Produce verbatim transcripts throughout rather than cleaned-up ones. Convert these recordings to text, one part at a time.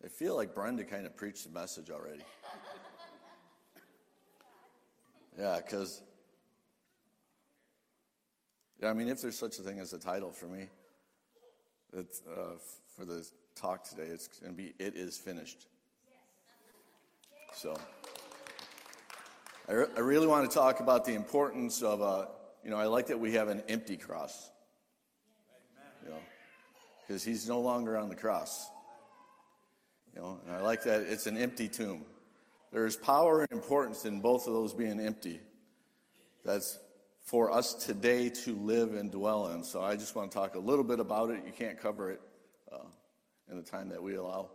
I feel like Brenda kind of preached the message already. Yeah, because, yeah, I mean, if there's such a thing as a title for me, it's, uh, for the talk today, it's going to be, It Is Finished. So, I, re- I really want to talk about the importance of, uh, you know, I like that we have an empty cross. You know, because he's no longer on the cross. You know, and I like that it's an empty tomb. There's power and importance in both of those being empty. That's for us today to live and dwell in. So I just want to talk a little bit about it. You can't cover it uh, in the time that we allow.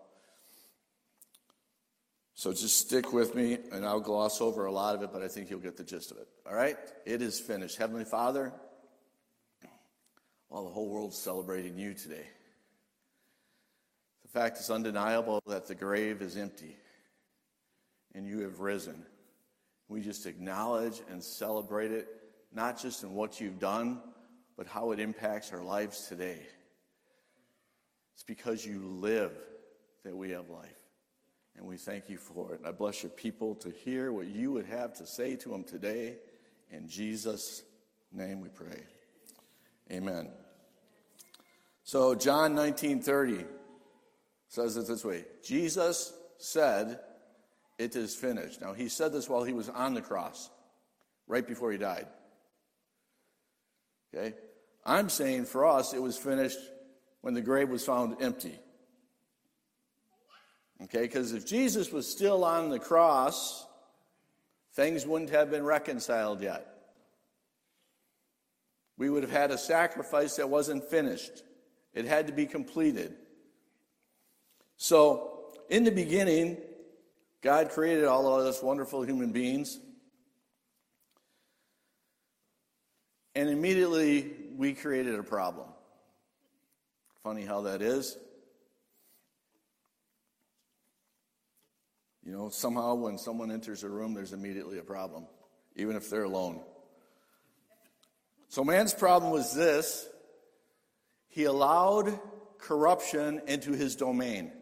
So just stick with me, and I'll gloss over a lot of it, but I think you'll get the gist of it. All right? It is finished. Heavenly Father, well, the whole world's celebrating you today. The fact is undeniable that the grave is empty, and you have risen. We just acknowledge and celebrate it, not just in what you've done, but how it impacts our lives today. It's because you live that we have life. And we thank you for it. And I bless your people to hear what you would have to say to them today. In Jesus' name we pray. Amen. So John nineteen thirty says it this way. Jesus said, "It is finished." Now, he said this while he was on the cross, right before he died. Okay? I'm saying for us, it was finished when the grave was found empty. Okay, because if Jesus was still on the cross, things wouldn't have been reconciled yet. We would have had a sacrifice that wasn't finished. It had to be completed. So, in the beginning, God created all of us wonderful human beings. And immediately, we created a problem. Funny how that is. You know, somehow when someone enters a room, there's immediately a problem, even if they're alone. So man's problem was this. He allowed corruption into his domain,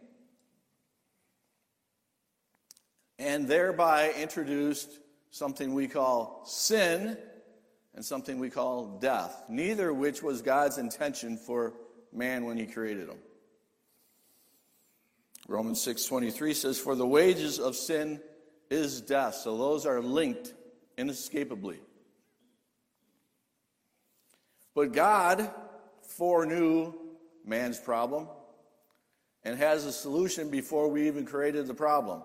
and thereby introduced something we call sin and something we call death, neither of which was God's intention for man when he created him. Romans six twenty-three says, "For the wages of sin is death." So those are linked inescapably. But God foreknew man's problem and has a solution before we even created the problem.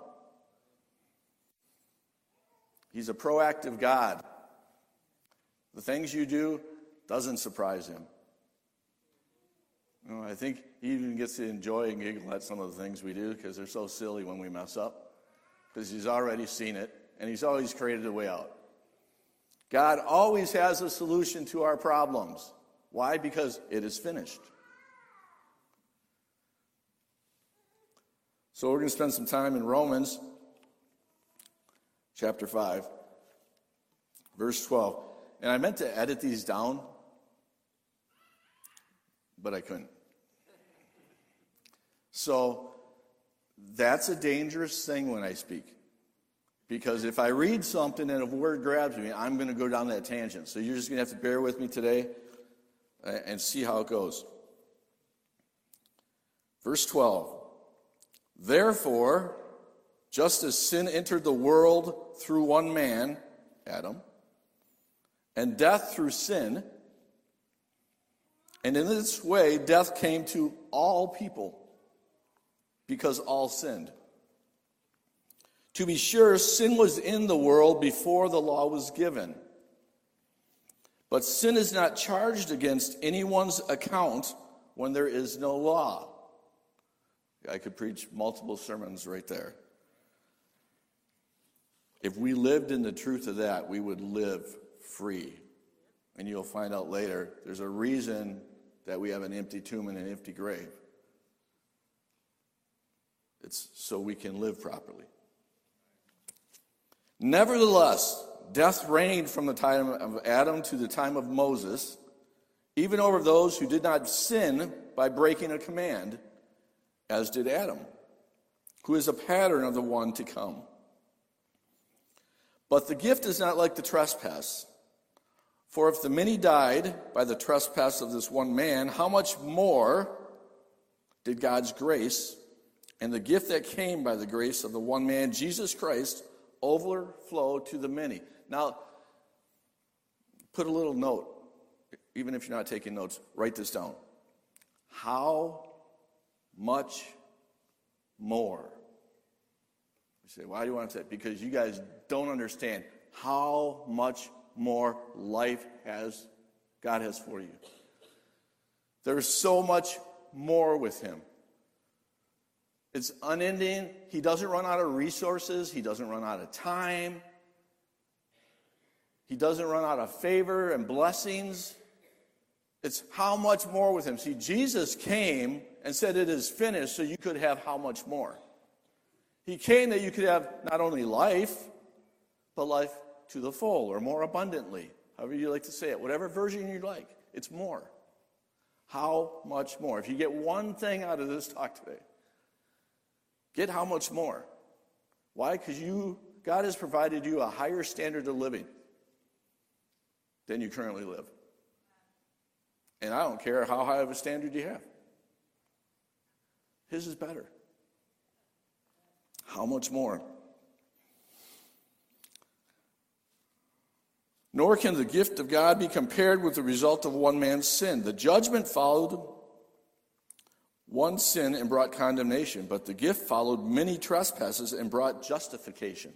He's a proactive God. The things you do doesn't surprise him. You know, I think he even gets to enjoy and giggle at some of the things we do because they're so silly when we mess up. Because he's already seen it, and he's always created a way out. God always has a solution to our problems. Why? Because it is finished. So we're going to spend some time in Romans chapter five, verse twelve. And I meant to edit these down, but I couldn't. So that's a dangerous thing when I speak. Because if I read something and a word grabs me, I'm going to go down that tangent. So you're just going to have to bear with me today and see how it goes. Verse twelve. Therefore, just as sin entered the world through one man, Adam, and death through sin, and in this way death came to all people, because all sinned. To be sure, sin was in the world before the law was given. But sin is not charged against anyone's account when there is no law. I could preach multiple sermons right there. If we lived in the truth of that, we would live free. And you'll find out later, there's a reason that we have an empty tomb and an empty grave. It's so we can live properly. Nevertheless, death reigned from the time of Adam to the time of Moses, even over those who did not sin by breaking a command, as did Adam. who is a pattern of the one to come. But the gift is not like the trespass. For if the many died by the trespass of this one man, how much more did God's grace and the gift that came by the grace of the one man, Jesus Christ, overflow to the many? Now, put a little note. Even if you're not taking notes, write this down. How much more? You say, why do you want to say it? Because you guys don't understand how much more life has God has for you. There's so much more with him. It's unending. He doesn't run out of resources. He doesn't run out of time. He doesn't run out of favor and blessings. It's how much more with him. See, Jesus came and said it is finished so you could have how much more. He came that you could have not only life, but life to the full or more abundantly. However you like to say it. Whatever version you like. It's more. How much more? If you get one thing out of this talk today, get how much more. Why? Because you, God has provided you a higher standard of living than you currently live. And I don't care how high of a standard you have. His is better. How much more? Nor can the gift of God be compared with the result of one man's sin. The judgment followed one sin and brought condemnation, but the gift followed many trespasses and brought justification.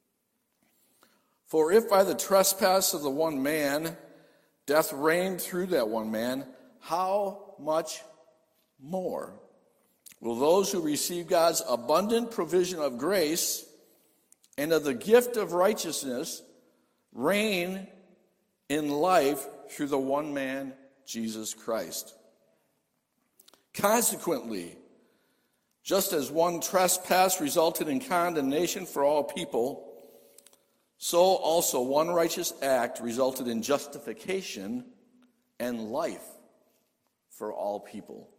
For if by the trespass of the one man death reigned through that one man, how much more will those who receive God's abundant provision of grace and of the gift of righteousness reign in life through the one man, Jesus Christ? Consequently, just as one trespass resulted in condemnation for all people, so also one righteous act resulted in justification and life for all people.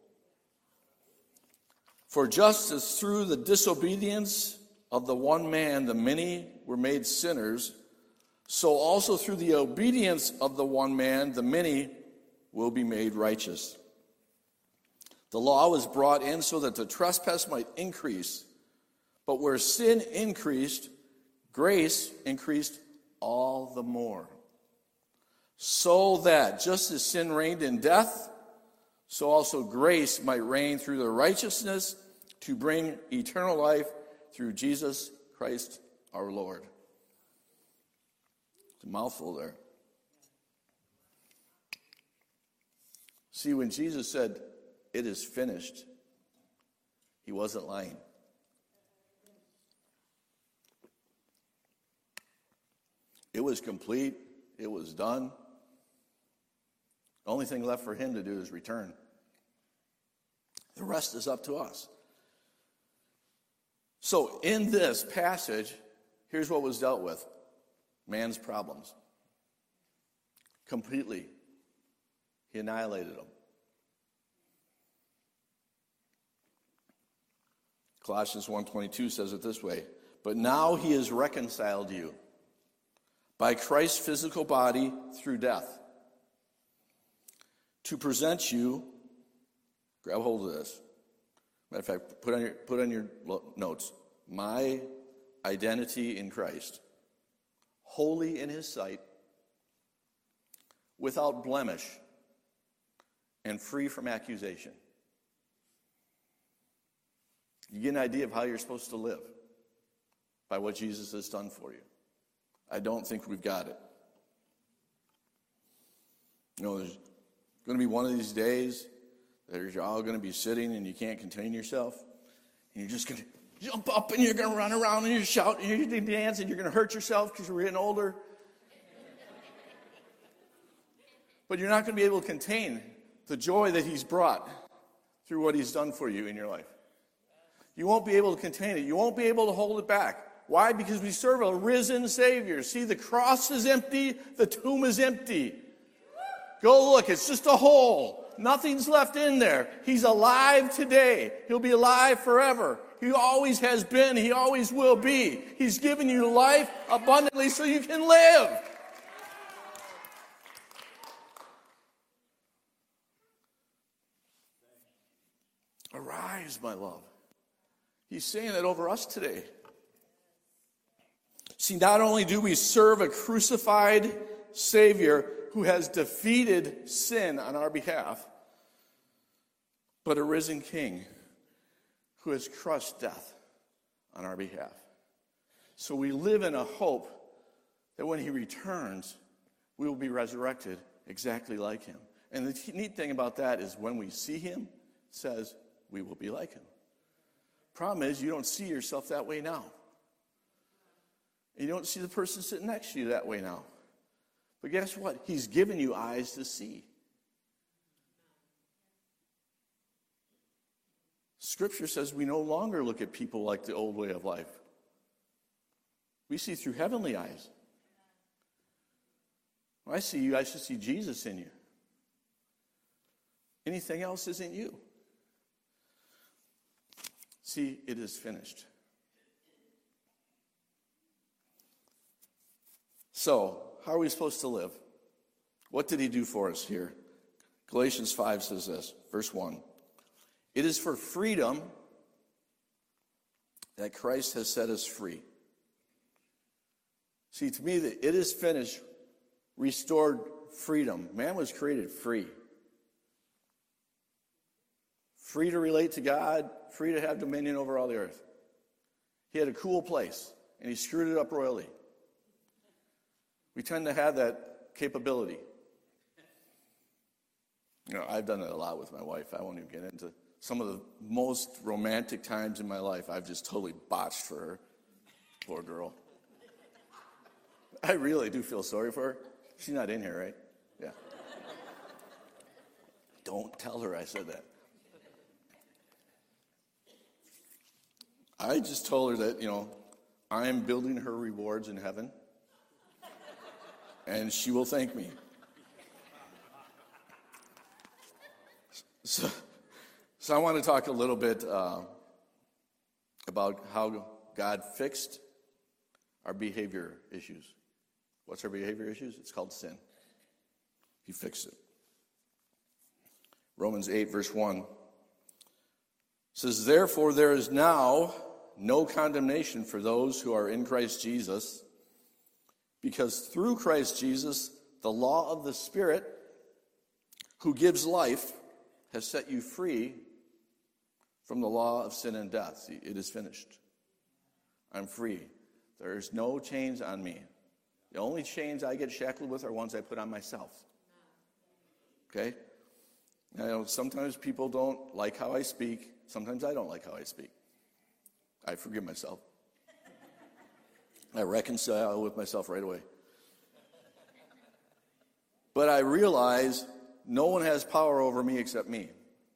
For just as through the disobedience of the one man the many were made sinners, so also through the obedience of the one man the many will be made righteous. The law was brought in so that the trespass might increase, but where sin increased, grace increased all the more. So that just as sin reigned in death, so also grace might reign through the righteousness to bring eternal life through Jesus Christ our Lord. It's a mouthful there. See, when Jesus said, "It is finished," he wasn't lying. It was complete. It was done. The only thing left for him to do is return. The rest is up to us. So in this passage, here's what was dealt with. Man's problems. Completely. He annihilated them. Colossians one twenty-two says it this way, "But now he has reconciled you by Christ's physical body through death, to present you," grab hold of this. Matter of fact, put on your, put on your notes, "My identity in Christ, holy in his sight, without blemish, and free from accusation." You get an idea of how you're supposed to live by what Jesus has done for you. I don't think we've got it. You know, there's going to be one of these days that you're all going to be sitting and you can't contain yourself. And you're just going to jump up and you're going to run around and you're shouting and you're going to dance and you're going to hurt yourself because you're getting older. But you're not going to be able to contain the joy that he's brought through what he's done for you in your life. You won't be able to contain it. You won't be able to hold it back. Why? Because we serve a risen Savior. See, the cross is empty. The tomb is empty. Go look. It's just a hole. Nothing's left in there. He's alive today. He'll be alive forever. He always has been. He always will be. He's given you life abundantly so you can live. Arise, my love. He's saying that over us today. See, not only do we serve a crucified Savior who has defeated sin on our behalf, but a risen King who has crushed death on our behalf. So we live in a hope that when he returns, we will be resurrected exactly like him. And the neat thing about that is when we see him, it says we will be like him. Problem is, you don't see yourself that way now. And you don't see the person sitting next to you that way now. But guess what? He's given you eyes to see. Scripture says we no longer look at people like the old way of life. We see through heavenly eyes. When I see you, I should see Jesus in you. Anything else isn't you. See, it is finished. So, how are we supposed to live? What did he do for us here? Galatians five says this, verse one. It is for freedom that Christ has set us free. See, to me, the it is finished restored freedom. Man was created free. Free to relate to God, free to have dominion over all the earth. He had a cool place, and he screwed it up royally. We tend to have that capability. You know, I've done it a lot with my wife. I won't even get into some of the most romantic times in my life. I've just totally botched for her. Poor girl. I really do feel sorry for her. She's not in here, right? Yeah. Don't tell her I said that. I just told her that, you know, I am building her rewards in heaven, and she will thank me. So, so I want to talk a little bit uh, about how God fixed our behavior issues. What's our behavior issues? It's called sin. He fixed it. Romans eight, verse one says, therefore there is now no condemnation for those who are in Christ Jesus, because through Christ Jesus, the law of the Spirit who gives life has set you free from the law of sin and death. See, it is finished. I'm free. There is no chains on me. The only chains I get shackled with are ones I put on myself. Okay? I know sometimes people don't like how I speak. Sometimes I don't like how I speak. I forgive myself. I reconcile with myself right away. But I realize no one has power over me except me.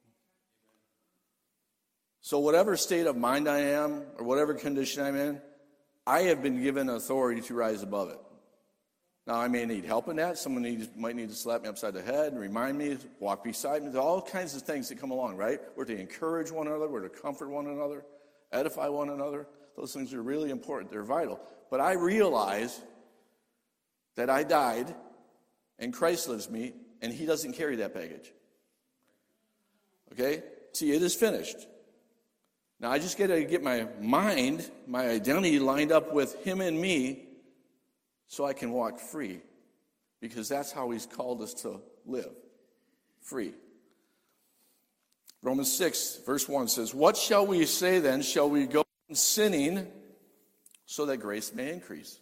So whatever state of mind I am, or whatever condition I'm in, I have been given authority to rise above it. Now, I may need help in that. Someone needs, might need to slap me upside the head and remind me, walk beside me. There's all kinds of things that come along, right? We're to encourage one another. We're to comfort one another, edify one another. Those things are really important. They're vital. But I realize that I died, and Christ lives me, and he doesn't carry that baggage. Okay? See, it is finished. Now, I just got to get my mind, my identity lined up with him and me, so I can walk free, because that's how he's called us to live, free. Romans six, verse one says, what shall we say then? Shall we go on sinning so that grace may increase?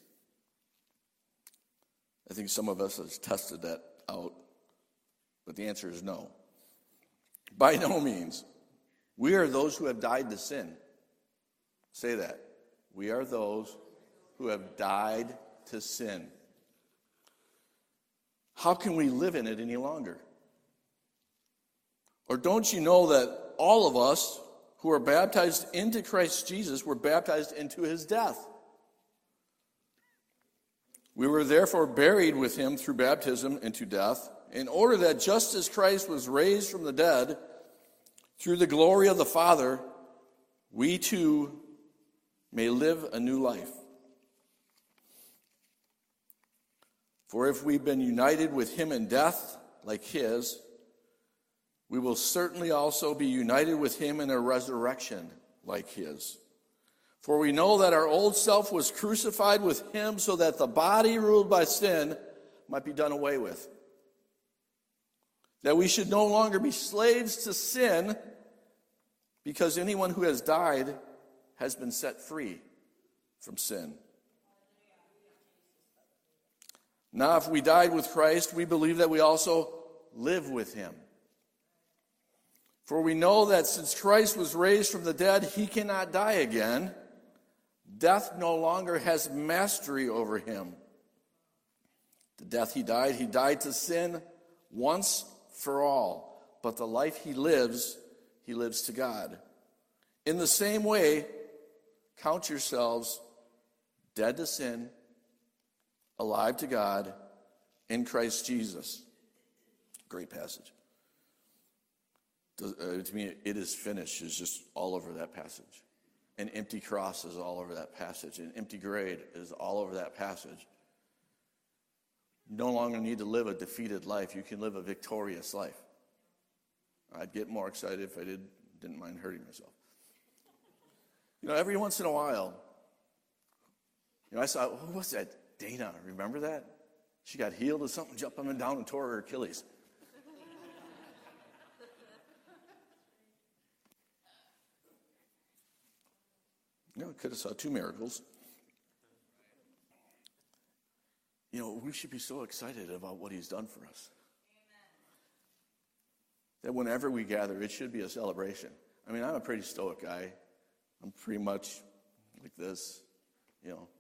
I think some of us have tested that out, but the answer is no. By no means. We are those who have died to sin. Say that. We are those who have died to sin. How can we live in it any longer? Or don't you know that all of us who are baptized into Christ Jesus were baptized into his death? We were therefore buried with him through baptism into death, in order that just as Christ was raised from the dead through the glory of the Father, we too may live a new life. For if we've been united with him in death, like his, we will certainly also be united with him in a resurrection, like his. For we know that our old self was crucified with him so that the body ruled by sin might be done away with. That we should no longer be slaves to sin, because anyone who has died has been set free from sin. Now, if we died with Christ, we believe that we also live with him. For we know that since Christ was raised from the dead, he cannot die again. Death no longer has mastery over him. The death he died, he died to sin once for all. But the life he lives, he lives to God. In the same way, count yourselves dead to sin, alive to God, in Christ Jesus. Great passage. Uh, to me, it is finished is just all over that passage. An empty cross is all over that passage. An empty grave is all over that passage. You no longer need to live a defeated life. You can live a victorious life. I'd get more excited if I did, didn't mind hurting myself. You know, every once in a while, you know, I saw, who was that? Dana, remember that? She got healed of something, jumped up and down and tore her Achilles. You know, could have saw two miracles. You know, we should be so excited about what he's done for us. Amen. That whenever we gather, it should be a celebration. I mean, I'm a pretty stoic guy. I'm pretty much like this, you know.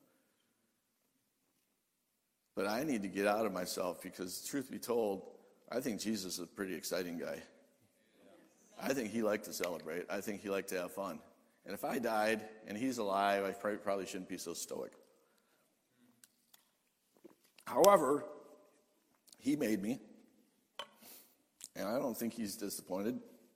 But I need to get out of myself because, truth be told, I think Jesus is a pretty exciting guy. I think he liked to celebrate. I think he liked to have fun. And if I died and he's alive, I probably shouldn't be so stoic. However, he made me, and I don't think he's disappointed.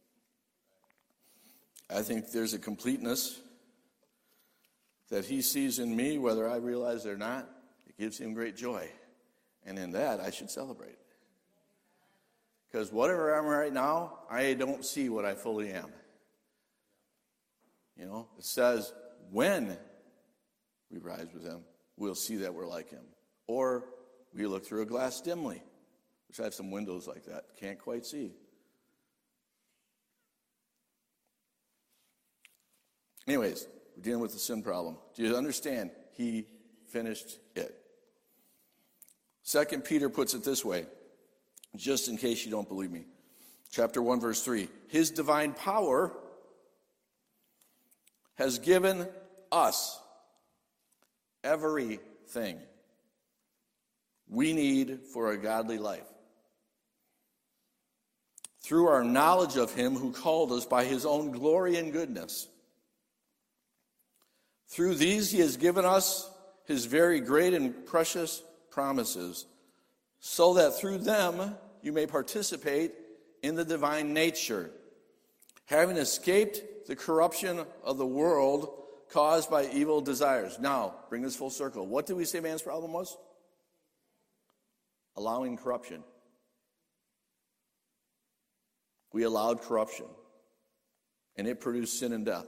I think there's a completeness that he sees in me, whether I realize it or not. It gives him great joy. And in that, I should celebrate. Because whatever I'm right now, I don't see what I fully am. You know, it says, when we rise with him, we'll see that we're like him. Or we look through a glass dimly, which I have some windows like that. Can't quite see. Anyways, we're dealing with the sin problem. Do you understand? He finished it. Second Peter puts it this way, just in case you don't believe me. Chapter one, verse three. His divine power has given us everything we need for a godly life, through our knowledge of him who called us by his own glory and goodness. Through these he has given us his very great and precious promises, so that through them you may participate in the divine nature, having escaped the corruption of the world caused by evil desires. Now, bring this full circle. What did we say man's problem was? Allowing corruption. We allowed corruption, and it produced sin and death.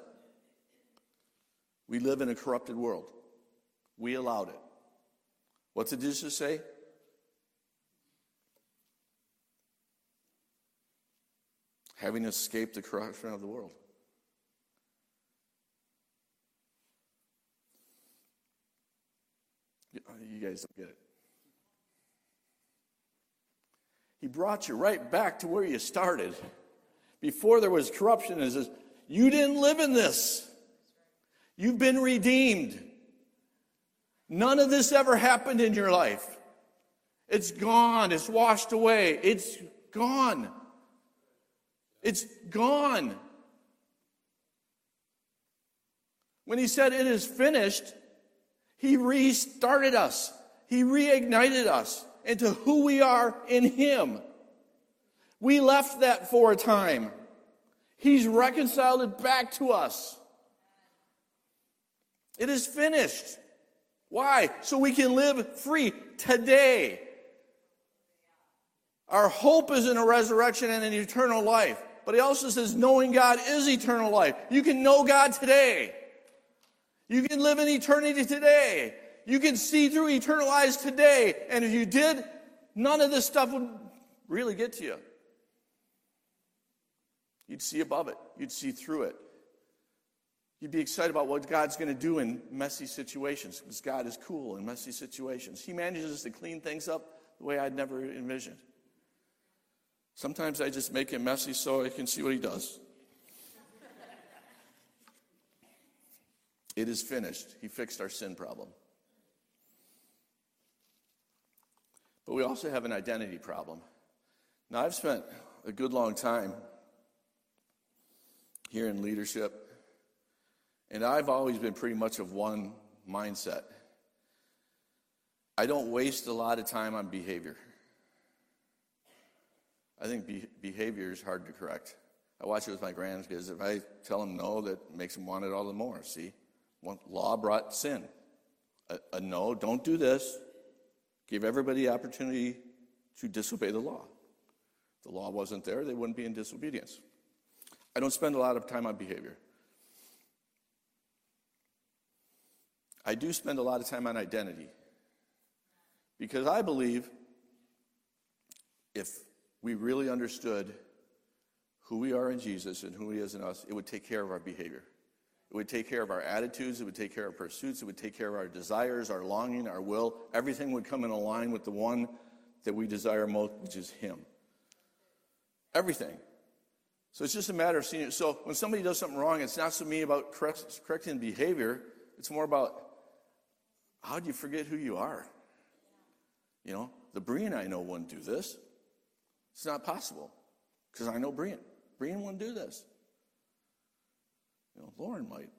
We live in a corrupted world. We allowed it. What did Jesus say? Having escaped the corruption of the world. You guys don't get it. He brought you right back to where you started. Before there was corruption, it says, you didn't live in this. You've been redeemed. None of this ever happened in your life. It's gone. It's washed away. It's gone. It's gone. When he said it is finished, he restarted us. He reignited us into who we are in him. We left that for a time. He's reconciled it back to us. It is finished. Why? So we can live free today. Our hope is in a resurrection and an eternal life. But he also says knowing God is eternal life. You can know God today. You can live in eternity today. You can see through eternal eyes today. And if you did, none of this stuff would really get to you. You'd see above it. You'd see through it. You'd be excited about what God's going to do in messy situations, because God is cool in messy situations. He manages to clean things up the way I'd never envisioned. Sometimes I just make it messy so I can see what he does. It is finished. He fixed our sin problem. But we also have an identity problem. Now, I've spent a good long time here in leadership, and I've always been pretty much of one mindset. I don't waste a lot of time on behavior. I think be- behavior is hard to correct. I watch it with my grandkids. If I tell them no, that makes them want it all the more. See, one law brought sin. A, a no, don't do this. Give everybody the opportunity to disobey the law. If the law wasn't there, they wouldn't be in disobedience. I don't spend a lot of time on behavior. I do spend a lot of time on identity. Because I believe if we really understood who we are in Jesus and who he is in us, it would take care of our behavior. It would take care of our attitudes. It would take care of pursuits. It would take care of our desires, our longing, our will. Everything would come in line with the one that we desire most, which is him. Everything. So it's just a matter of seeing it. So when somebody does something wrong, it's not so me about correct, correcting behavior. It's more about how do you forget who you are? You know, the Brian I know wouldn't do this. It's not possible, because I know Brian. Brian wouldn't do this. You know, Lauren might.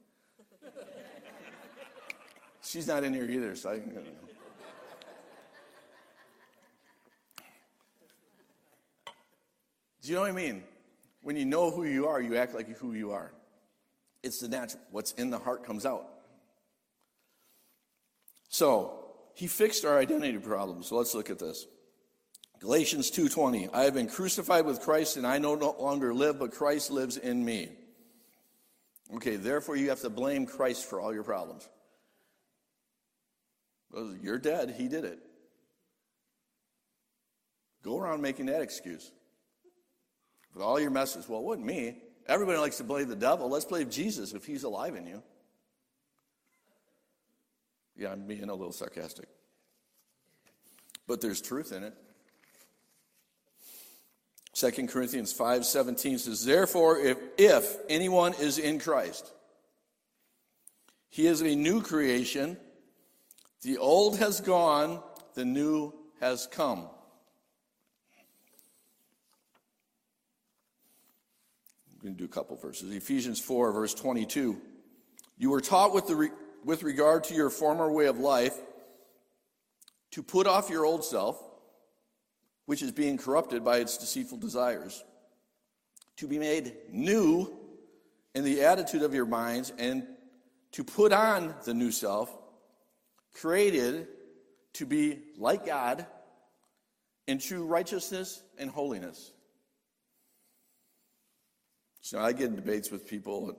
She's not in here either, so I can. You know. Do you know what I mean? When you know who you are, you act like who you are. It's the natural. What's in the heart comes out. So he fixed our identity problem. So let's look at this. Galatians two twenty, I have been crucified with Christ, and I no longer live, but Christ lives in me. Okay, therefore you have to blame Christ for all your problems. Well, you're dead, he did it. Go around making that excuse. With all your messes, well, it wasn't me. Everybody likes to blame the devil. Let's blame Jesus if he's alive in you. Yeah, I'm being a little sarcastic. But there's truth in it. Second Corinthians five seventeen says, therefore, if, if anyone is in Christ, he is a new creation. The old has gone, the new has come. I'm going to do a couple verses. Ephesians four, verse twenty-two. You were taught with, the re, with regard to your former way of life to put off your old self, which is being corrupted by its deceitful desires, to be made new in the attitude of your minds, and to put on the new self, created to be like God in true righteousness and holiness. So I get in debates with people,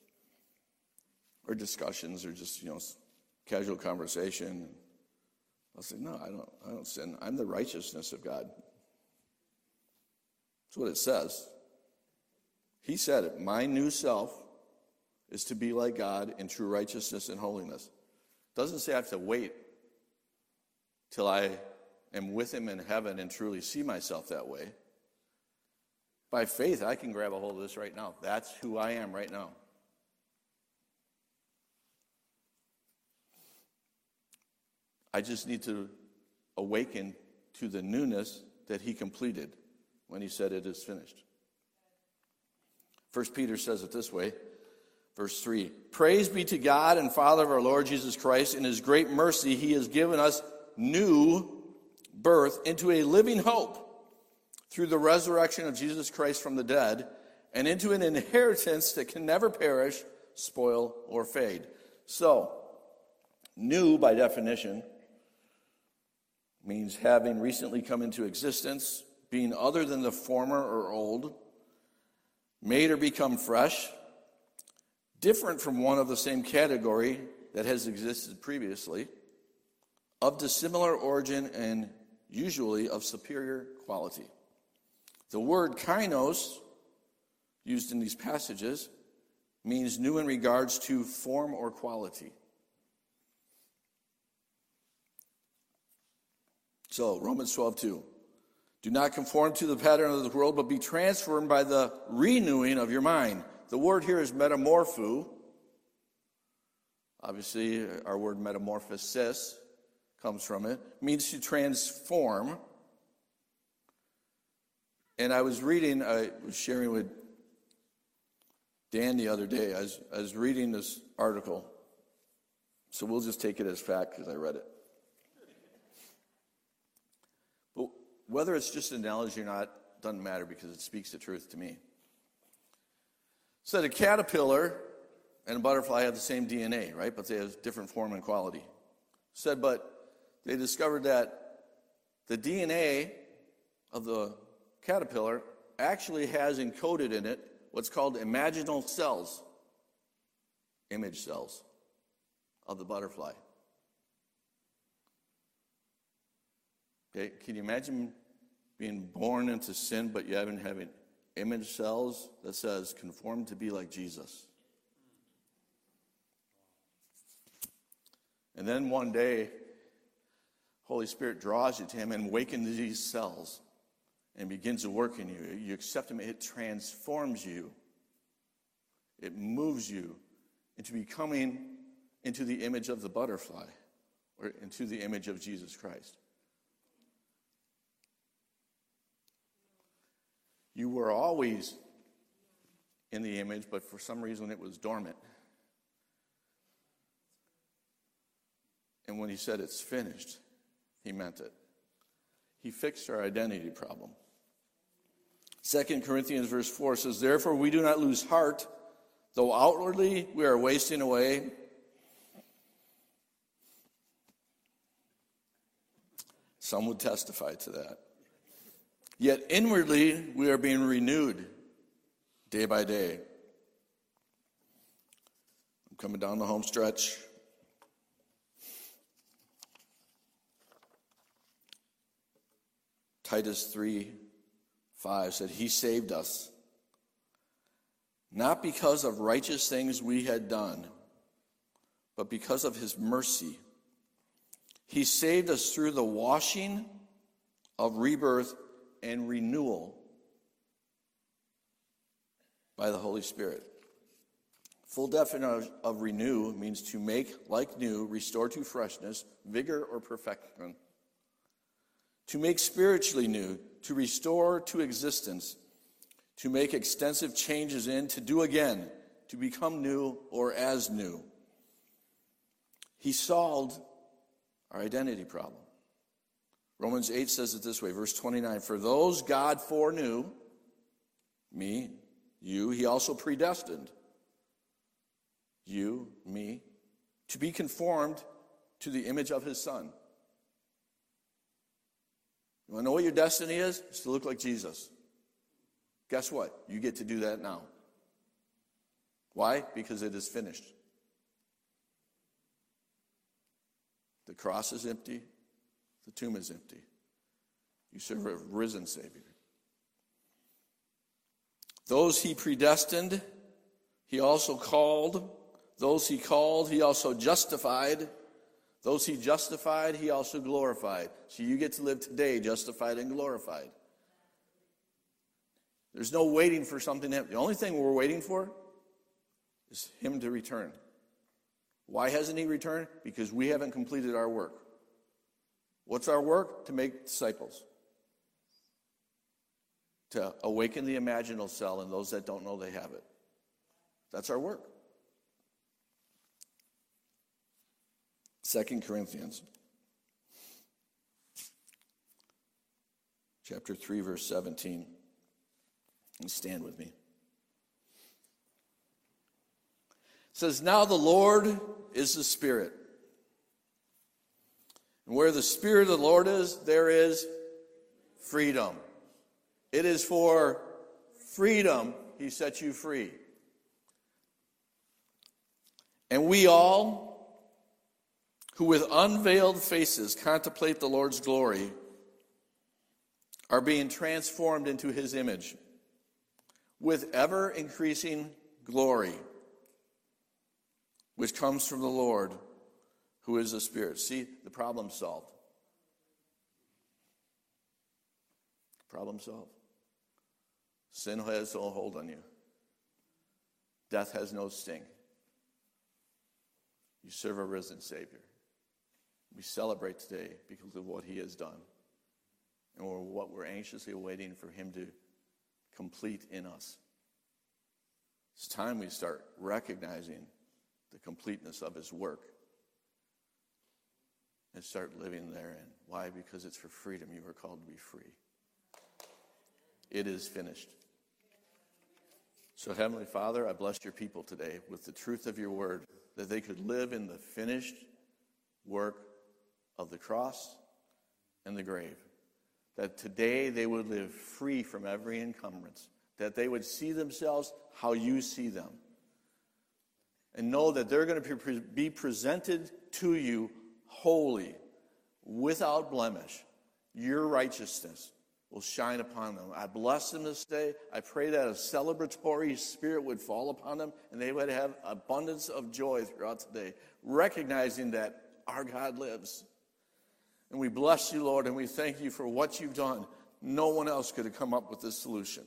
or discussions, or just, you know, casual conversation. I'll say, no, I don't, I don't sin. I'm the righteousness of God. That's what it says. He said it. My new self is to be like God in true righteousness and holiness. It doesn't say I have to wait till I am with him in heaven and truly see myself that way. By faith, I can grab a hold of this right now. That's who I am right now. I just need to awaken to the newness that he completed when he said it is finished. First Peter says it this way, verse three. Praise be to God and Father of our Lord Jesus Christ. In his great mercy, he has given us new birth into a living hope through the resurrection of Jesus Christ from the dead, and into an inheritance that can never perish, spoil, or fade. So, New, by definition, means having recently come into existence, being other than the former or old, made or become fresh, different from one of the same category that has existed previously, of dissimilar origin and usually of superior quality. The word kainos, used in these passages, means new in regards to form or quality. So, Romans twelve two. Do not conform to the pattern of the world, but be transformed by the renewing of your mind. The word here is metamorpho. Obviously, our word metamorphosis comes from it. It means to transform. And I was reading, I was sharing with Dan the other day. I was, I was reading this article. So we'll just take it as fact because I read it. But whether it's just an analogy or not doesn't matter because it speaks the truth to me. So a caterpillar and a butterfly have the same D N A, right? But they have different form and quality. Said, but they discovered that the D N A of the caterpillar actually has encoded in it what's called imaginal cells, image cells of the butterfly. Okay, can you imagine being born into sin, but you haven't having image cells that says conform to be like Jesus? And then one day, Holy Spirit draws you to him and wakens these cells and begins to work in you. You accept him, it transforms you. It moves you into becoming into the image of the butterfly or into the image of Jesus Christ. You were always in the image, but for some reason it was dormant. And when he said it's finished, he meant it. He fixed our identity problem. Second Corinthians verse four says, therefore we do not lose heart, though outwardly we are wasting away. Some would testify to that. Yet inwardly we are being renewed day by day. I'm coming down the home stretch. Titus three five said, he saved us, not because of righteous things we had done, but because of his mercy. He saved us through the washing of rebirth and renewal by the Holy Spirit. Full definition of renew means to make like new, restore to freshness, vigor, or perfection. To make spiritually new, to restore to existence, to make extensive changes in, to do again, to become new or as new. He solved our identity problem. Romans eight says it this way, verse twenty-nine, for those God foreknew, me, you, he also predestined, you, me, to be conformed to the image of his Son. You want to know what your destiny is? It's to look like Jesus. Guess what? You get to do that now. Why? Because it is finished. The cross is empty. The tomb is empty. You serve a risen Savior. Those he predestined, he also called. Those he called, he also justified. Those he justified, he also glorified. So you get to live today justified and glorified. There's no waiting for something to happen. The only thing we're waiting for is him to return. Why hasn't he returned? Because we haven't completed our work. What's our work? To make disciples. To awaken the imaginal cell in those that don't know they have it. That's our work. Second Corinthians chapter three, verse seventeen. And stand with me. It says, now the Lord is the Spirit. And where the Spirit of the Lord is, there is freedom. It is for freedom he set you free. And we all, who with unveiled faces contemplate the Lord's glory, are being transformed into his image with ever-increasing glory, which comes from the Lord, who is the Spirit. See, the problem solved. Problem solved. Sin has no hold on you. Death has no sting. You serve a risen Savior. We celebrate today because of what he has done. And we're, what we're anxiously awaiting for him to complete in us. It's time we start recognizing the completeness of his work and start living therein. Why? Because it's for freedom you are called to be free. It is finished. So, Heavenly Father, I bless your people today with the truth of your word, that they could live in the finished work of the cross and the grave. That today they would live free from every encumbrance. That they would see themselves how you see them. And know that they're going to be presented to you holy, without blemish. Your righteousness will shine upon them. I bless them this day. I pray that a celebratory spirit would fall upon them and they would have abundance of joy throughout the day, recognizing that our God lives. And we bless you, Lord, and we thank you for what you've done. No one else could have come up with this solution.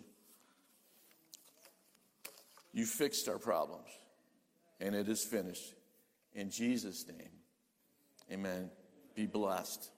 You fixed our problems, and it is finished. In Jesus' name, amen. Be blessed.